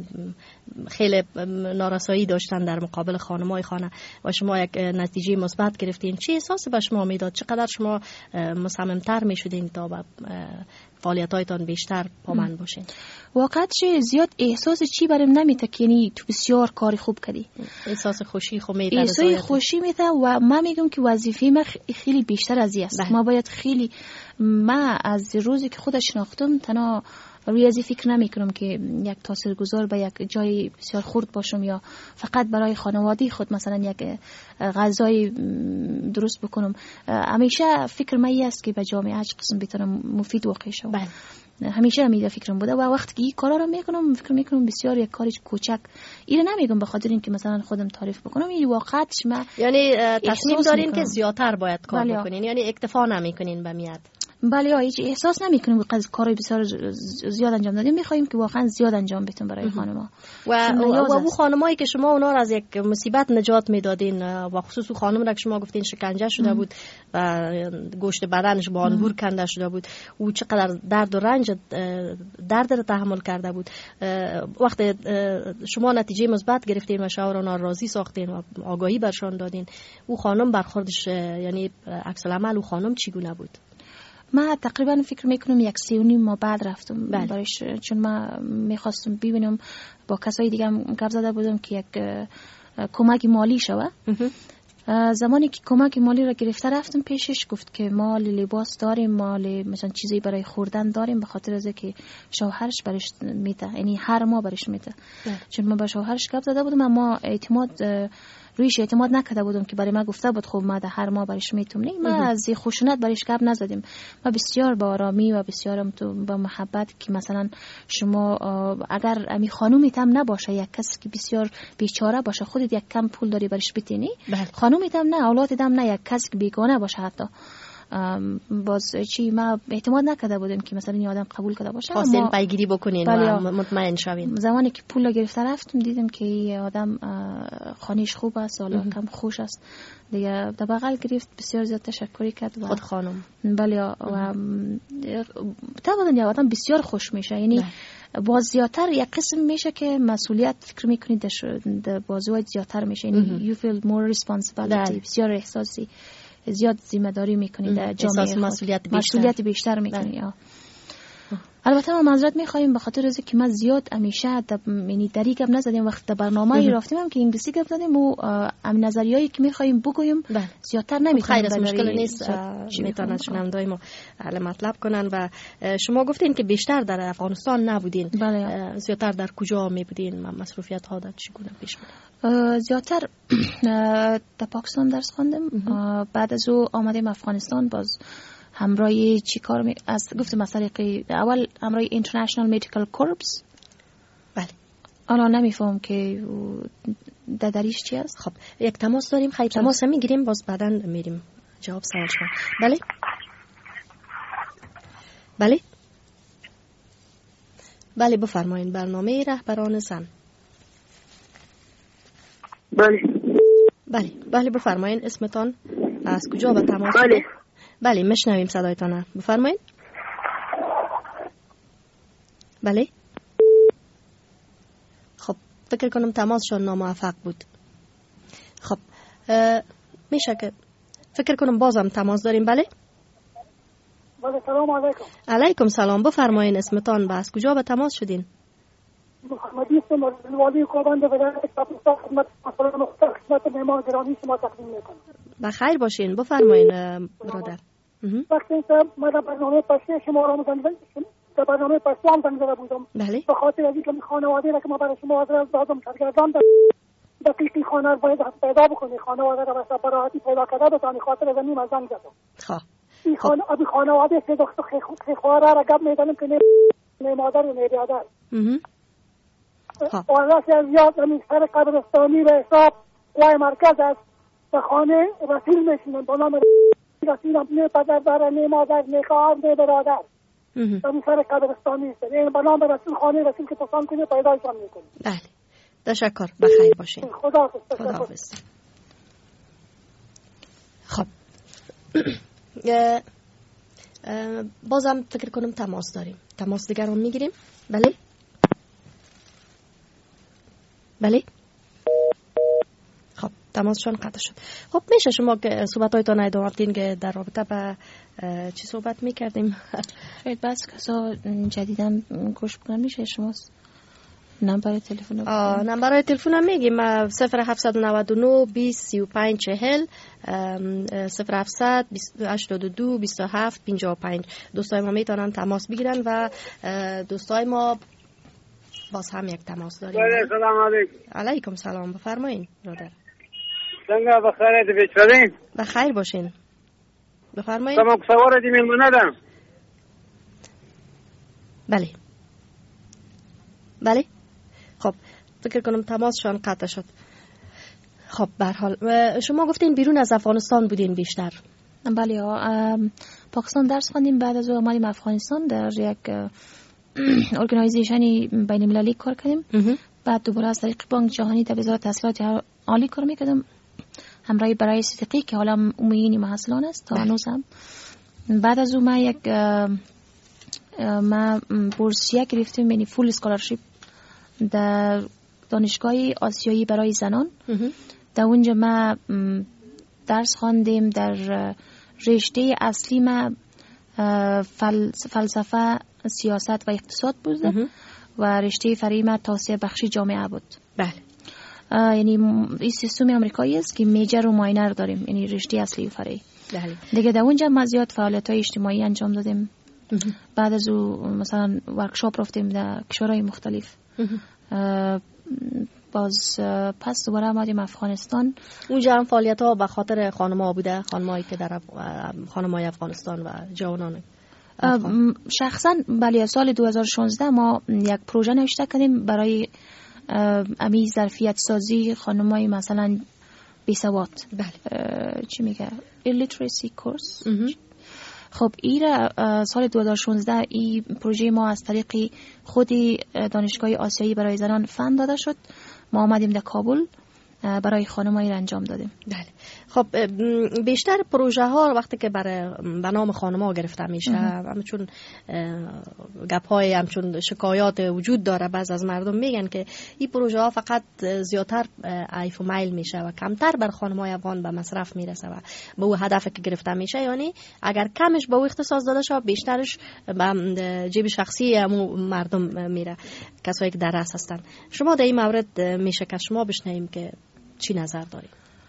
خیلی نارسایی داشتن در مقابل خانمای خانه و شما یک نتیجه مثبت گرفتین، چه احساسی به شما میداد؟ چقدر شما مصممتر میشدین تا به فعالیتایتان بیشتر پامن باشین؟ واقعا زیاد احساس چی برام نمیته که یعنی تو بسیار کار خوب کردی، احساس خوشی خو میته، احساس خوشی میته و من میگم که وظیفه من خیلی بیشتر از این است. ما باید خیلی، من از روزی که خودش شناختم تنها روی ازی فکر نمی کنم که یک تاثیرگذار به یک جای بسیار خرد باشم یا فقط برای خانواده خود مثلا یک غذای درست بکنم. همیشه فکر من است که به جامعه هیچ قسم بتونم مفید واقع شم. همیشه همیده فکرم بوده و وقتی که این کارا رو میکنم فکر میکنم بسیار یک کاری کوچک، اینو نمیگم به خاطر اینکه مثلا خودم تعریف بکنم، این واقعیتش من یعنی تصمیم دارین که زیادتر باید کار بکنین، یعنی اکتفا نمیکنین به میاد. بله، هیچ احساس نمیکنیم که کارای بسیار زیاد انجام دادیم، میخوایم که واقعا زیاد انجام بدیم برای خانم‌ها و اون خانمایی که شما اونا را از یک مصیبت نجات میدادین و خصوص اون خانم را که شما گفتین شکنجه شده بود و گوشت بدنش با انبور کنده شده بود، او چقدر درد و رنج درد را تحمل کرده بود، وقتی شما نتیجه مثبت گرفتین و شما را راضی ساختین و آگاهی برشان دادین، او خانم برخوردش یعنی عکس العمل او خانم چگونه بود؟ من تقریبا فکر میکنم 1.5 ماه بعد رفتم برایش، چون من میخواستم ببینم با کسای دیگه هم گپ زده بودم که یک کمک مالی شوه. زمانی که کمک مالی را گرفته رفتم پیشش، گفت که مال لباس داریم، مال مثلا چیزی برای خوردن داریم، به خاطر از که شوهرش برش میده، یعنی هر ماه برش میده. چون من با شوهرش گپ زده بودم، اما رویش اعتماد نکرده بودم که برای من گفته بود خب ما هر ماه برش میتم. نه، ما از خشونت برش گپ نزدیم، ما بسیار با آرامی و بسیار با محبت که مثلا شما اگر امی خانومیت هم نباشه، یک کسی که بسیار بیچاره باشه، خودت یک کم پول داری برش بتینی، خانومیت هم نه، اولادت هم نه، یک کسی که بیگانه باشه حتی باز چی ما اعتماد نکرده بودیم که مثلا این آدم قبول کرده باشه، خواستین پیگیری بکنین و مطمئن شوین. زمانی که پول گرفته رفتم دیدم که این آدم خانیش خوب است، حالا کم خوش است دیگه، در بغل گرفت، بسیار زیاد تشکری کرد خود خانم. بله، و طبعا آدم بسیار خوش میشه، یعنی باز زیادتر یک قسم میشه که مسئولیت فکر میکنید در بازوی زیادتر میشه، یعنی you feel more responsibility، بسیار احساسی زیاد ذمہ داری میکنی در جامعه، مسئولیت بیشتر میکنی. البته ما معذرت میخوایم به خاطر از که ما زیاد همیشه یعنی دری گپ نزدیم، وقت در برنامه رفتیم هم که انگلیسی گپ زدیم و ام نظریه‌ای که میخوایم بگویم زیادتر نمیتونیم. خیر، مشکل نیست، میتونن شنوندای ما حل مطلب کنن. و شما گفتین که بیشتر در افغانستان نبودین، زیادتر در کجا میبودین؟ مصروفیت ها چگونه پیش بود؟ زیادتر در پاکستان درس خواندم، بعد از او آمدیم افغانستان، باز همراه چی کار گفتم از طریق اول همراه اینترنشنال مدیکال کورپس. بله، الان نمیفهم که دریش چی است. خب یک تماس داریم، خیلی تماس میگیریم، باز بعدا میریم جواب سوال شما. بله بله بله بفرمایید. برنامه رهبران زن. بله بله بله بفرمایید. اسمتان، از کجا به تماس؟ بله بله میشنویم صدایتان، بفرمایید. بله. خب فکر کنم تماسشون ناموفق بود. خب میشه که فکر کنم بازم تماس داریم. بله بله، سلام علیکم. علیکم سلام، بفرمایید. اسمتان، از کجا به تماس شدین؟ محمدی هستم از والی کوبند. ولایت پاکستان خدمت مسئولان مختلف خدمت مهمان گرامی شما تقدیم میکنم. بخیر باشین، بفرمایین برادر. وقتی که من در برنامه پشتی شما را در برنامه پشتی هم زنگ زده بودم. بله. به خاطر از اینکه خانواده را که ما برای شما آدرس دادم سرگردان دقیقی خانه را باید پیدا بکنی، خانواده را به براحتی پیدا کرده بتانی، خاطر از این زنگ زدم. خب این خانواده سه دختر خواهر را گپ می‌زنیم که نه مادر و نه برادر. واقعا از یاد همین سر قبرستانی به حساب قوای مرکز است. به خانه رسیل میشینن با نام رسیل هم نه پدر داره نه مادر نه خواهر نه برادر. همین سر قبرستانی است. این با نام رسیل خانه رسیل که پسند کنی پیدایشان میکنی. بله تشکر، بخیر باشین. خداحافظ. خب بازم فکر کنم تماس داریم. تماس دیگر رو میگیریم. بله بله. خب تماسشون قطع شد. خب میشه شما که صحبت‌هایتان ادامه بدین که در رابطه با چی صحبت میکردیم؟ شاید بس کسا جدیداً گوش بکنن میشه شما نمبر تلفن نمبر تلفن هم میگیم 0799 20 35 40 0700 82 27 55. دوستای ما میتونن تماس بگیرن و دوستای ما باز هم یک تماس داریم. سلام علیکم. علیکم سلام، بفرمایین برادر. څنګه بخیر دې بچرین؟ بخیر باشین، بفرمایین. تمام سوار دې میلمنه ده. بله بله. خب فکر کنم تماسشان قطع شد. خب به هر حال شما گفتین بیرون از افغانستان بودین بیشتر. بله پاکستان درس خواندیم، بعد از اون اومدیم افغانستان در یک ارگانایزیشنی بین المللی کار کردیم. بعد دوباره از طریق بانک جهانی در وزارت تحصیلات عالی کار میکردم همراه برای صدیقی که حالا عمومی محصلان است تا هنوز هم. بعد از اون ما بورسیه گرفتیم، یعنی فول اسکولارشیپ در دانشگاه آسیایی برای زنان. در اونجا ما درس خواندیم. در رشته اصلی ما فلسفه، سیاست و اقتصاد بود و رشته فرعی ما توسعه بخشی جامعه بود. بله. یعنی این سیستم آمریکایی است که میجر و ماینر داریم، یعنی رشته اصلی و فرعی. بله. دیگه در اونجا ما زیاد فعالیت‌های اجتماعی انجام دادیم. بعد از اون مثلا ورکشاپ رفتیم در کشورهای مختلف. باز پس دوباره آمدیم افغانستان. اونجا هم فعالیت‌ها به خاطر خانم‌ها بوده، خانمایی که در خانم‌های افغانستان و جوانان شخصا. بله سال 2016 ما یک پروژه نوشته کردیم برای امی ظرفیت سازی خانم‌های مثلا بیسواد. بله. چی میگه illiteracy course. خب این سال 2016 این پروژه ما از طریق خود دانشگاه آسیایی برای زنان فند داده شد. ما آمدیم در کابل برای خانم‌ها را انجام دادیم. بله. خب بیشتر پروژه ها وقتی که به نام خانم‌ها گرفته میشه، همچون گپ‌های همچون شکایات وجود داره، بعض از مردم میگن که این پروژه ها فقط زیادتر عیف و میل میشه و کمتر بر خانم‌های افغان به مصرف میرسه و به اون هدفی که گرفته میشه، یعنی اگر کمش به اون اختصاص داده شه بیشترش به جیب شخصی مردم میره، کسایی که در رأس هستن. شما در این مورد میشه که شما بشنویم که چی نظر دارید؟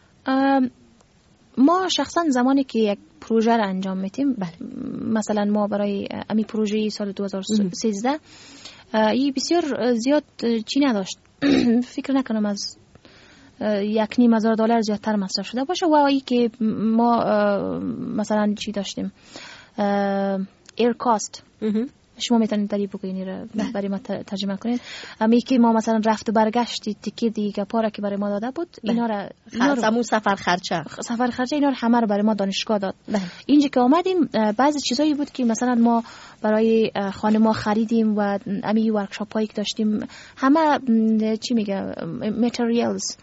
ما شخصا زمانی که یک پروژه را انجام میتیم، مثلا ما برای امی پروژه سال 2013 این بسیار زیاد چی نداشت. فکر نکنم از $1,500 زیادتر مصرف شده باشه. و ای که ما مثلا چی داشتیم ایر کاست، شما میتونید داری بگوینید را برای ما ترجمه کنید. امی که ما مثلا رفت و برگشتی تیکه دیگه پاره که برای ما داده بود، اینا را همون سفر خرچه اینا رو همه رو برای ما دانشگاه داد. اینجا که آمدیم بعضی چیزایی بود که مثلا ما برای خانم‌ها خریدیم و امی ورکشاپ هایی که داشتیم همه چی میگه ماتریالز،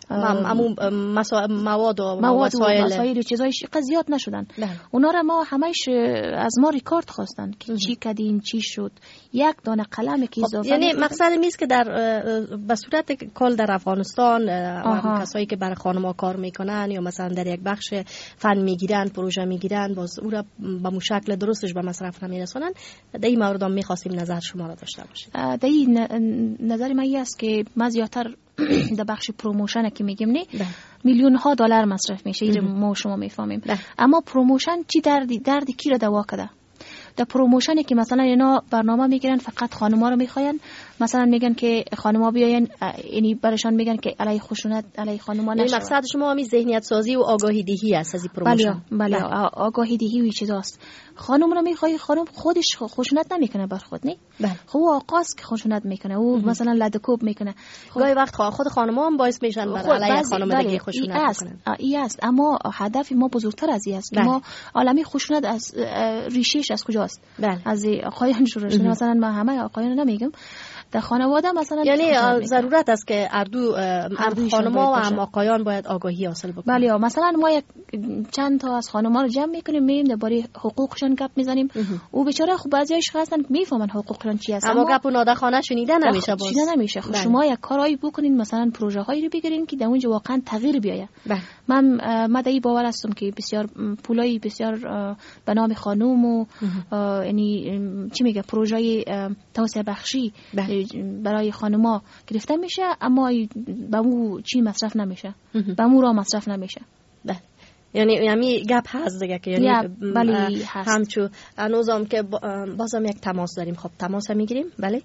مواد و وسایل و چیزای زیاد نشدن. اونا را ما همش از ما ریکارد خواستن که چی کردین، چی شد. یک دانه قلم که اضافه یعنی مقصد میست که در به صورت کل در افغانستان کسایی که برای خانم‌ها کار میکنن یا مثلا در یک بخش فن میگیرن، پروژه میگیرن، باز او را به مو شکل درستش به مصرف نمیرسونن. در این مورد هم میخواستیم نظر شما را داشته باشید. در این نظر من است که ما زیادتر در بخش پروموشن که میگیم نه میلیون ها دلار مصرف میشه. اینجا ما شما میفهمیم. اما پروموشن چی دردی کی را دوا کرده؟ در پروموشنی که مثلا اینا برنامه میگیرن فقط خانوما رو میخواین، مثلا میگن که خانوما بیاین، یعنی برشان میگن که علی خشونت علی خانوما نشه. مقصد شما همین ذهنیت سازی و آگاهی دهی است از این پروموشن. بله آگاهی دهی و چیزاست. خانم رو میخوای، خانم خودش خشونت نمیکنه بر خود، نه خب آقاست که خشونت میکنه، او مثلا لدکوب میکنه. گاهی وقت خود خانم‌ها هم باعث میشن بر علیه خانم دیگه خشونت کنن. این است. اما هدف ما بزرگتر از این است که ما عالمی خشونت از ریشش از کجاست؟ از آقایان شروع شده. مثلا ما همه آقایان نمیگم، در خانواده مثلا یعنی ضرورت است که اردو خانم‌ها و هم آقایان باید آگاهی حاصل بکنن. بله مثلا ما یک چند تا از خانم‌ها رو جمع میکنیم، میریم درباره حقوقشون گپ میزنیم. او بیچاره خب بعضیاش هستن میفهمن حقوقشون چی است، اما گپ و نادرخانه شنیده نمیشه. شنیده نمیشه. خب شما یک کارایی بکنین، مثلا پروژه هایی رو بگیرین که در اونجا واقعا تغییر بیاید. من در این باور هستم که بسیار پولای بسیار به نام خانم و یعنی چی میگه پروژه توسعه بخشی برای خانما گرفته میشه، اما به مو چی مصرف نمیشه، به مو را مصرف نمیشه. یعنی گپ هست دیگه که یعنی بله همچو انوزام که بازم یک تماس داریم. خب تماس میگیریم. بله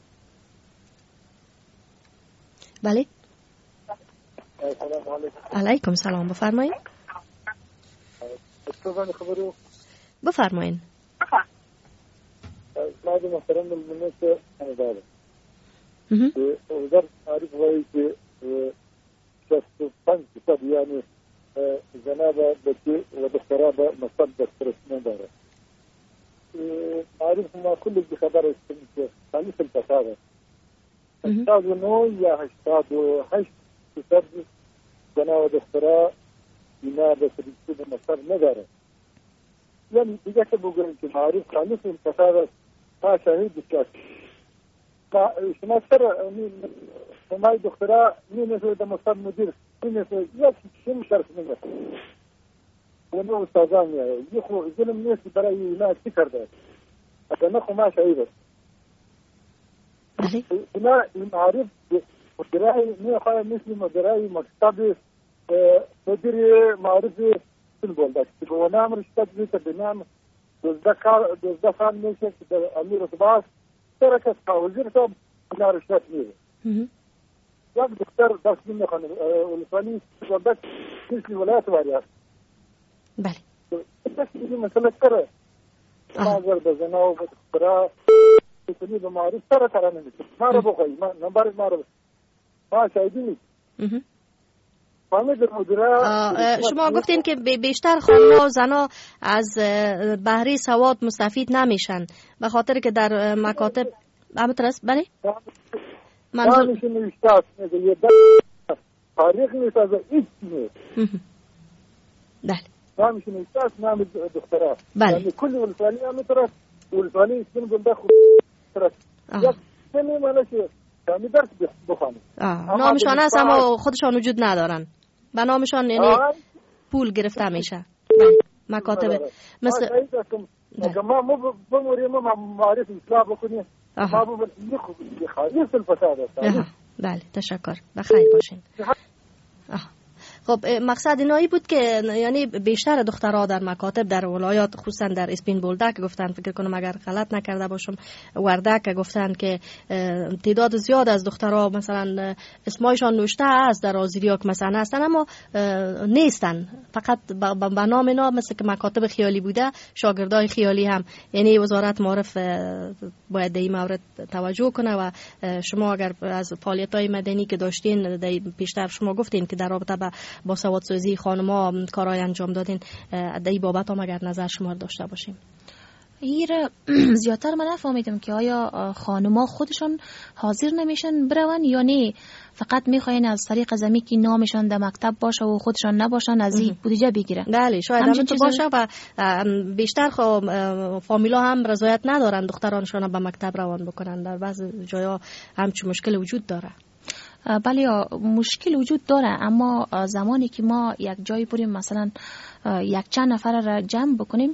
بله علیکم سلام، بفرمایید. بفرمایید. بعد محترم المناسب داره وزارت معارف وایي چې 65% یعنی جناب بچی و دکترا به مصب دکترسنه داره. معارف ما كل بخبر استمتع خالص الفساد 89 یا 88% جناب دکترا اینا به سریعت مصب نداره. یعنی دیگه که بگوییم که معارف خالص الفساد ما شاهد بسیار شما سر شما دکترا نمیشه در مصب مدیر نمیشه یک چیزی شرط نمیشه و نه استادان یه خو ظلم نیست برای اینا چی کرده اصلا نه خو ما شاهد اینا معارف مدیرای میخواه مثل مدیرای مکتب مدیر معارف سن بولده که و نام رشتت بیت بنام 12 سال میشه که امیر اتباس ترکت وزیر صاحب اینا رشتت میره یک دکتر درس میخوانه ولسانی بس مثل ولایت واری هست. بله بس این مسئله کره مازر بزنا و دکترا کنی به معارف سر نمیشه ما رو بخوایی نمبر ما رو ما شاهدی نیست. شما گفتین که بیشتر خانم‌ها و زن‌ها از بهره سواد مستفید نمیشن به خاطر که در مکاتب همونطرست. بله منظور میشه یه تاریخ نیست از هیچ نیست. بله ما میشه نیست نام دکترا. بله کل ولسانی همونطرست ولسانی اسم گنده خود ترست یک سنی منشه کمی درس بخوانید. نامشان هست اما خودشان وجود ندارن، به نامشان یعنی پول گرفته میشه. مکاتب مثل اگه ما بموریم ما معرف اصلاح بکنیم ما بموریم خالص الفساد است. بله تشکر، بخیر باشین. خب مقصد اینایی بود که یعنی بیشتر دخترها در مکاتب در ولایات خصوصا در اسپین بولدک گفتن، فکر کنم اگر غلط نکرده باشم وردک گفتن که تعداد زیاد از دخترها مثلا اسمایشان نوشته است در آذریاک مثلا هستن اما نیستن، فقط به نام اینا مثل که مکاتب خیالی بوده شاگردای خیالی هم. یعنی وزارت معارف باید در این مورد توجه کنه و شما اگر از فعالیت‌های مدنی که داشتین پیشتر شما گفتین که در رابطه با سوادسازی خانم‌ها کارهای انجام دادین، در این بابت هم اگر نظر شما داشته باشیم. ایر زیادتر من نفهمیدم که آیا خانم‌ها خودشون حاضر نمیشن برون یا نه فقط میخواین از طریق زمین که نامشان در مکتب باشه و خودشان نباشن از این بودجه بگیرن. بله شاید همین باشه و بیشتر فامیلا هم رضایت ندارن دخترانشون به مکتب روان بکنن. در بعضی جاها همچین مشکل وجود داره. بله مشکل وجود داره، اما زمانی که ما یک جایی بریم مثلا یک چند نفر را جمع بکنیم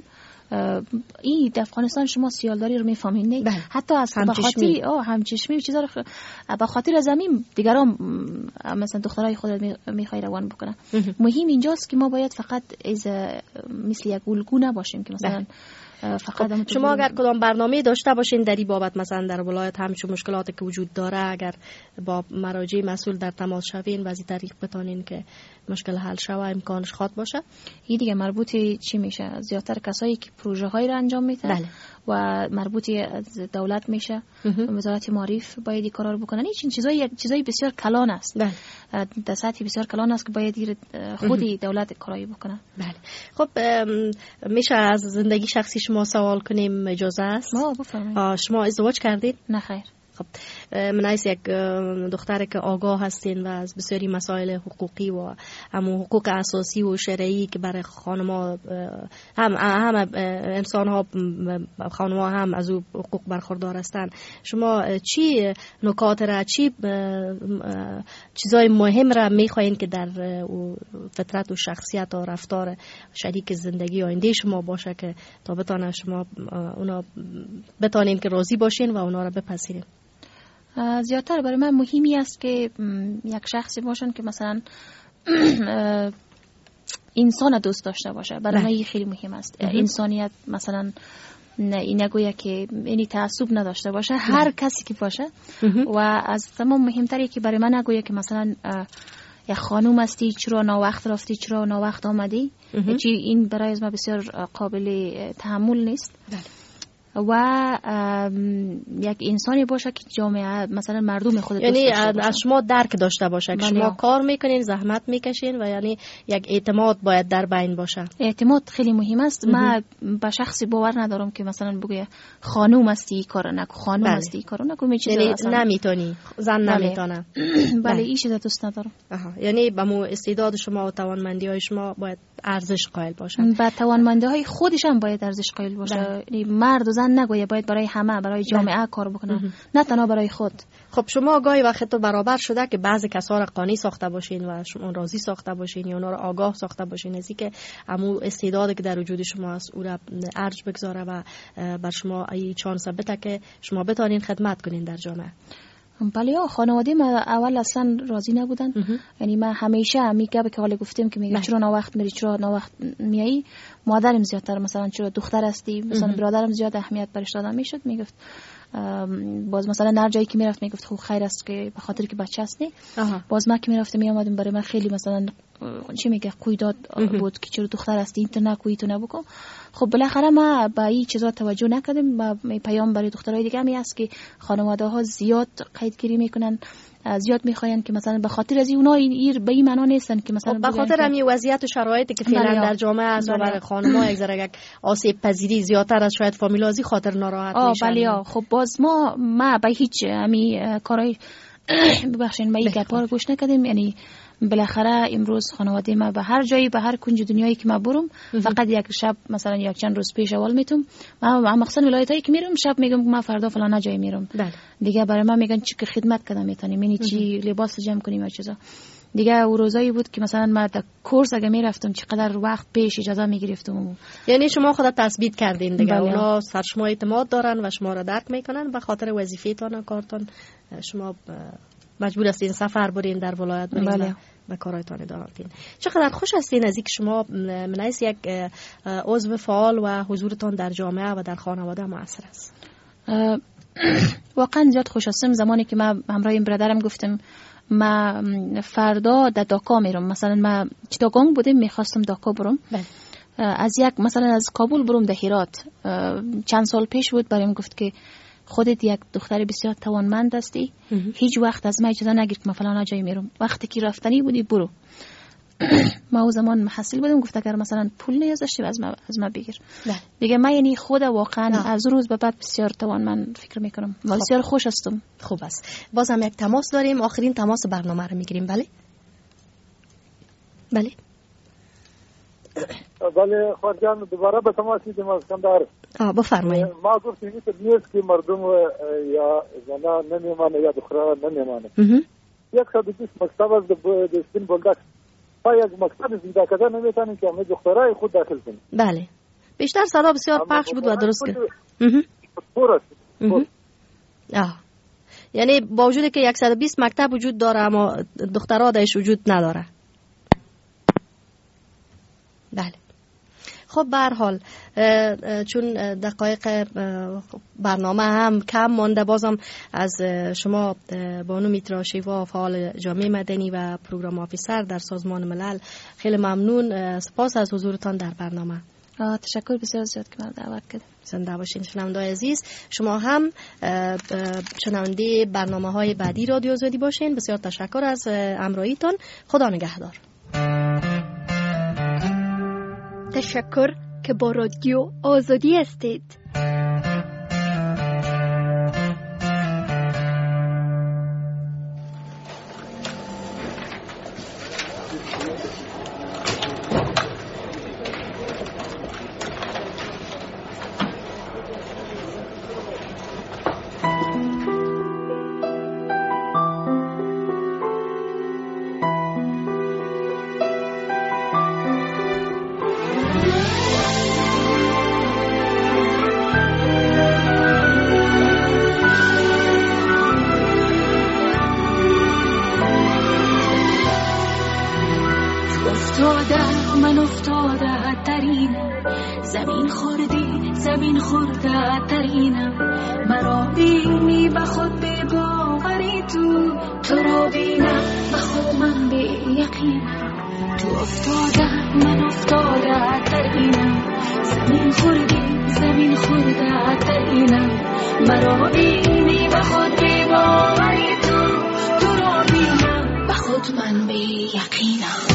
این در افغانستان شما سیالداری رو میفهمین نه؟ حتی از بخاطر همچشمی و چیزا رو بخاطر از همین دیگران مثلا دخترای خود میخوای روان بکنن. مهم اینجاست که ما باید فقط از مثل یک الگو نباشیم که مثلا فقط شما اگر کدام برنامه داشته باشین در این بابت، مثلا در ولایت همچون مشکلاتی که وجود داره اگر با مراجع مسئول در تماس شوین و از این طریق بتونین که مشکل حل شوه امکانش خواد باشه. این دیگه مربوط چی میشه؟ زیادتر کسایی که پروژه هایی را انجام میدن و مربوط از دولت میشه، وزارت معارف باید این کارا رو بکنن. این چیزای بسیار کلان است، در سطح بسیار کلان است که باید خودی دولت کارایی بکنن. بله. خب میشه از زندگی شخصی شما سوال کنیم، اجازه است؟ بفرمایید. شما ازدواج کردید؟ نه خیر. خب من از یک دختری که آگاه هستین و از بسیاری مسائل حقوقی و همون حقوق اساسی و شرعی که برای خانم‌ها هم انسان‌ها خانم‌ها هم از او حقوق برخوردار هستند، شما چی نکات را، چی چیزای مهم را می‌خواین که در فطرت و شخصیت و رفتار شریک زندگی آینده شما باشه که تا بتونه شما اونا بتونین که راضی باشین و اونا را بپذیرین؟ زیادتر برای من مهمی است که یک شخصی باشن که مثلا انسان دوست داشته باشه. برای من خیلی مهم است. انسانیت مثلا نگویا که اینی تعصب نداشته باشه، هر کسی که باشه. و از تمام مهمتری که برای من نگویا که مثلا یک خانوم هستی چرا ناوقت رفتی، چرا ناوقت آمدی، چی این برای از من بسیار قابل تحمل نیست. و یک انسانی باشه که جامعه مثلا مردم خود یعنی از شما درک داشته باشه که شما کار میکنین، زحمت میکشین و یعنی یک اعتماد باید در بین باشه. اعتماد خیلی مهم است. من به شخصی باور ندارم که مثلا بگه خانوم هستی کارو نکو، خانوم هستی کارو نکو، یعنی نمیتونی، زن نمیتونه. بله این چیزا دوست ندارم. یعنی به مو استعداد شما و توانمندی های شما باید ارزش قائل باشه. به توانمندی های خودش هم باید ارزش قائل باشه. یعنی مرد و زن نگویه باید برای همه، برای جامعه کار بکنن، نه تنها برای خود. خب شما گاهی وقت تو برابر شده که بعضی کسا را قانی ساخته باشین و شما راضی ساخته باشین یا اونا را آگاه ساخته باشین از اینکه همون استعدادی که در وجود شما است او را ارج بگذاره و بر شما ای چانس بده که شما بتونین خدمت کنین در جامعه؟ بله خانواده ما اول اصلا راضی نبودن. یعنی من همیشه میگم که حالا گفتیم که میگم چرا ناوقت میری، چرا ناوقت میایی. مادرم زیادتر مثلا چرا دختر هستی، مثلا برادرم زیاد اهمیت برش داده میشد. میگفت باز مثلا هر جایی که میرفت میگفت خب خیر است که به خاطر که بچه هستی. باز ما که میرفتم میامدم برای من خیلی مثلا چی میگه قیداد بود که چرا دختر هستی اینت نکویی تو نبکن. خب بالاخره ما به این چیزا توجه نکردیم. با پیام برای دخترای دیگه هم هست که خانواده ها زیاد قیدگیری میکنن، زیاد میخواین که مثلا به خاطر از اونا این به این معنا نیستن که مثلا به خاطر همین وضعیت و شرایطی که فعلا در جامعه است و برای خانم‌ها یک ذره یک آسیب پذیری زیادتر از شاید فامیلازی خاطر ناراحت میشن. بله خب باز ما به هیچ همین کارای ببخشید ما این گپا رو گوش نکردیم. یعنی بالاخره امروز خانواده ما به هر جایی، به هر کنج دنیایی که ما برم فقط یک شب مثلا یک چند روز پیش اول میتونم ما مخصوصا ولایتایی که میرم شب میگم ما فردا فلان جای میرم. دیگه برای ما میگن چی که خدمت کردم میتونیم، یعنی چی لباس جمع کنیم و چیزا دیگه. او روزایی بود که مثلا ما در کورس اگه میرفتم چقدر وقت پیش اجازه میگرفتم. یعنی شما خودت تثبیت کردین دیگه. اونا سر شما اعتماد دارن و شما را درک میکنن به خاطر وظیفه‌تان و کارتان شما مجبور هستین سفر برین در ولایت برین و کارایتان ادامه بدین. چقدر خوش هستین از اینکه شما منیس یک عضو فعال و حضورتان در جامعه و در خانواده مؤثر است. واقعا زیاد خوش هستم. زمانی که من همراه این برادرم گفتم ما فردا در داکا میرم، مثلا ما چیتاگونگ بودیم میخواستم داکا برم. از یک مثلا از کابل برم در هرات. چند سال پیش بود برایم گفت که خودت یک دختر بسیار توانمند هستی، هیچ وقت از من اجازه نگیر که من فلان جای میرم، وقتی که رفتنی بودی برو. ما او زمان محصل بودم، گفت اگر مثلا پول نیاز داشتی از ما بگیر. دیگه من یعنی خود واقعا از روز به بعد بسیار توانمند فکر میکنم و بسیار خوش هستم. خوب است. بازم یک تماس داریم، آخرین تماس برنامه رو میگیریم. بله بله خواهر جان دوباره به تماس دیدیم از کندهار. بفرمایید. ما گفتیم نیست که مردم یا زنا نمیمانه یا دخترها نمیمانه. 120 مکتب از دستین بلدک با یک مکتب زیده کردن نمیتونیم که همه دخترهای خود داخل کنیم. بله بیشتر صدا بسیار پخش بود و درست کرد. یعنی با وجودی که 120 مکتب وجود داره اما دخترها درش وجود نداره. بله. خب به هر حال چون دقایق برنامه هم کم مانده، بازم از شما بانو میترا شیوا، فعال جامعه مدنی و پروگرام آفیسر در سازمان ملل، خیلی ممنون. سپاس از حضورتان در برنامه. تشکر بسیار زیاد که من دعوت کردید. زنده باشین شنونده‌های عزیز. شما هم شنونده برنامه‌های بعدی رادیو آزادی باشین. بسیار تشکر از همراهیتان. خدا نگهدار. تشکر که با رادیو آزادی هستید. من افتاده ترینم، زمین خورده ترینم. مرا بینی به خود به باوری، تو را بینم به خود من به یقینم. تو افتاده من افتاده ترینم، زمین خورده ترینم. مرا بینی به خود به باوری، تو را بینم به خود من به یقینم.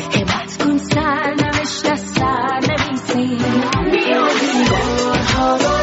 Oh